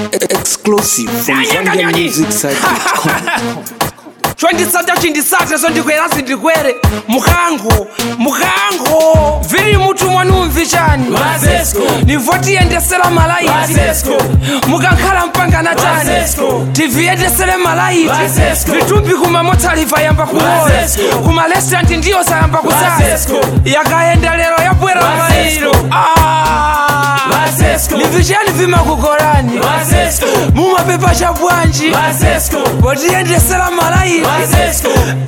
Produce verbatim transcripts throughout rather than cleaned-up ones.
Exclusive from Zambia Music Site dot com. Twendisata chindisata so ndikwera sindikwere mukango mukango viri mutu mwanumvi chani Vasesko nivoti yendesera malaiti Vasesko mukankhala mpangana chani Vasesko T V yendesere malaiti Vasesko vitumbi kumamotaliva yamba kuola kuma restaurant ndiyo sayamba kusasa Vasesko yakaenda lero yabwera mailo ah Vasesko nivishani vima kukorani Vasesko mumapepa cha bwanji Vasesko boti yendesera malaiti Vasesko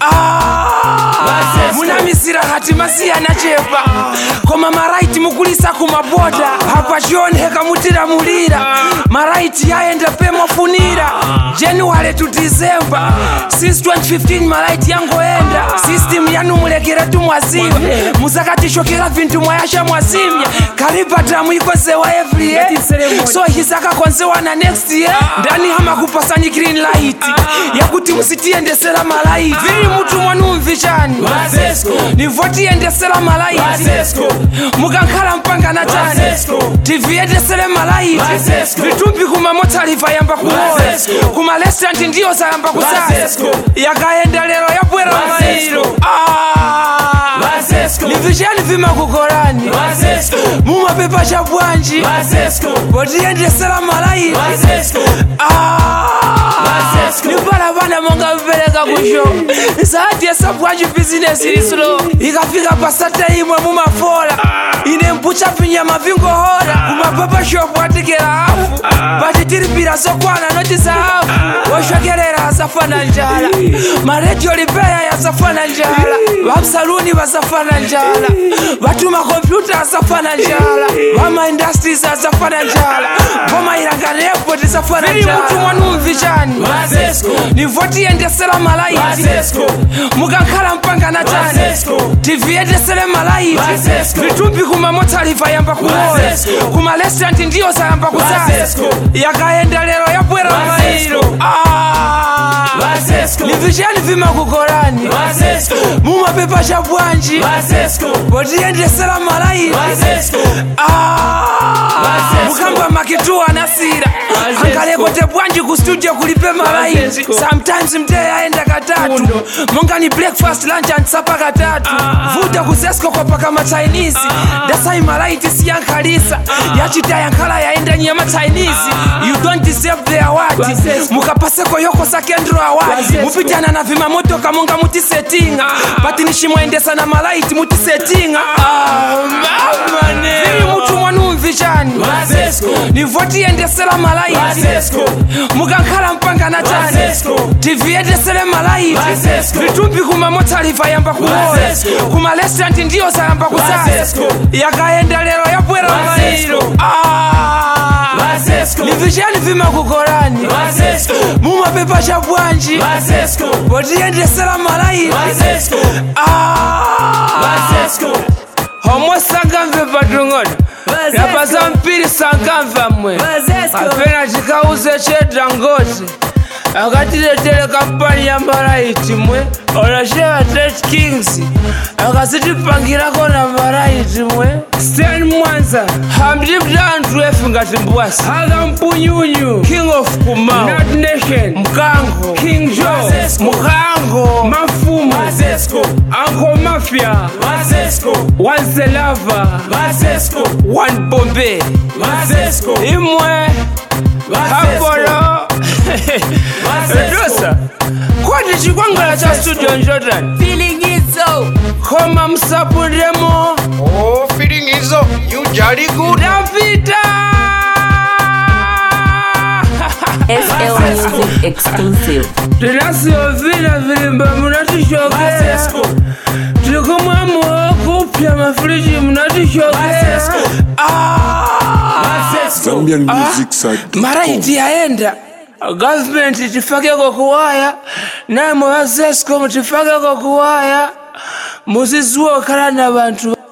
ah muna misira hati masiya na chepa koma maraiti mukulisa kumaboda hapa chioneka mutira mulira maraiti yaenda pemo funira January to December since twenty fifteen maraiti yangoenda system yanu mulekera tumwaziva musakatishokera vintu mwayasha mwazimya karibata muikosewa every year so hisaka konsewa na next year ndani hama kupasani green light yakuti musitiendesera malaiti viri mutu mwanumvi chani Vasesko nivoti yendesera malaiti Vasesko mukankhala mpangana chani Vasesko T V yendesere malaiti Vasesko vitumbi kumamotaliva yamba kuola Vasesko kuma restaurant ndiyo sayamba kusasa Vasesko yakaenda lero yabwera mailo ah Vasesko nivishani vima kukorani Vasesko mumapepa cha bwanji Vasesko boti yendesera malaiti Vasesko ah Vasesko nipala vana monga vipereka kusho isaati yesa bwanji business ilislo ikafika pasata imwe mumafola ine mpucha pinyama vingohora kumapapa shop watikera afu patitiripira sokwana notisahafu washokerera asafana njala maredio lipeya yasafana njala vamsaluni vasafana njala vatuma kompyuta asafana njala vama industries asafana njala voma iranganepo tisafana njala mutu mwanumvi chani Vasesko nivoti yendesera malaiti Vasesko mukankhala mpangana chani Vasesko T V yendesere malaiti Vasesko vitumbi kumamotaliva yamba kuola Vasesko kuma restaurant ndiyo sayamba kusasa Vasesko yakaenda lero yabwera mailo ah Vasesko nivishani vima kukorani Vasesko mumapepa cha bwanji Vasesko boti yendesera malaiti Vasesko ah Vasesko mukamba makitua nasira angalekote bwanji ku studio kulipe malaiti sometimes mteya aenda katatu monga ni breakfast lunch and supper katatu vuta kusesko kwa paka ma Chinese dasai malaiti siyankalisa yachita yankala yaenda nyama Chinese you don't deserve the award mukapaseko yoko sakendro award mupitana na vima moto kamonga muti settinga but nishimwendesa na malaiti muti settinga ah mama ne mutu mwanumvi chani Vasesko nivoti yendesera malaiti Vasesko mukankhala mpangana chani Vasesko T V yendesere malaiti Vasesko vitumbi kumamotaliva yamba kuola Vasesko kuma restaurant ndiyo sayamba kusasa Vasesko yakaenda lero yabwera mailo ah Vasesko nivishani vima kukorani Vasesko mumapepa cha bwanji Vasesko boti yendesera malaiti Vasesko ah Vasesko homwe sangamve patung'ono yapasa mpiri sangamva mwe apena chikauze chedra ngoti akatiletere kampani ya malaiti mwe olasheva Trade Kings akasitipangirako na malaiti mwe Stan Mwanza hamdipdantu efu ngati mbwasi haga mpunyunyu King of Kumau Nat Nation Mkango King Joe Mkango Mafumu Vasesko Uncle Mafia Vasesko One Zelava Vasesko One Bombay Vasesko imwe hapolo Edosa kwati chikwangala cha studio Jordan Feeling it so. koma msapuremo Oh, feeling is up. You jolly good. Davida S L Music exclusive. tinasiyovina vilimba munatishokera Vasesko tilikumwamo kupya mafriji munatishokera Zambian Music Site dot com. maraiti yaenda government tifakeko kuwaya namwe Vasesko mutifakeko kuwaya muziziwa okhala na bantu